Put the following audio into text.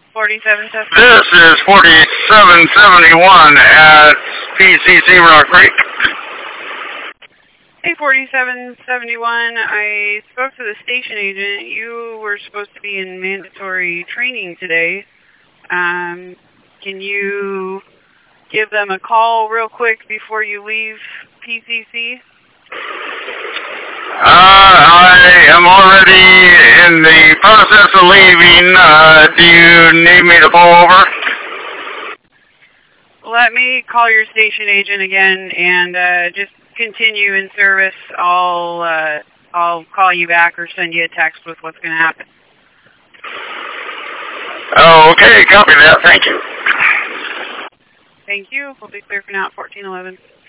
47 Tuscany. This is 4771 at PCC Rock Creek. Hey, 4771, I spoke to the station agent. You were supposed to be in mandatory training today. Can you give them a call real quick before you leave PCC? I am already in the process of leaving. Do you need me to pull over? Let me call your station agent again and just continue in service. I'll call you back or send you a text with what's going to happen. Oh, okay, copy that. Thank you. Thank you. We'll be clear for now at 1411.